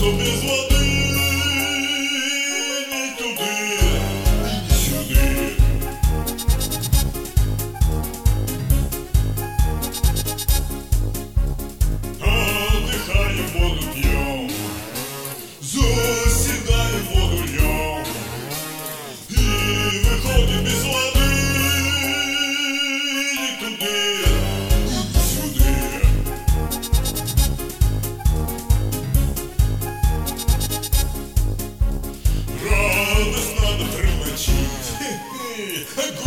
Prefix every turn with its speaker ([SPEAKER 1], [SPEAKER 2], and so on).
[SPEAKER 1] без воды, ни туди, ни сюди. Отдыхаем, воду пьем, заседаем, воду льем, и выходим без воды, ни туди, ни сюди. Радость надо промочить,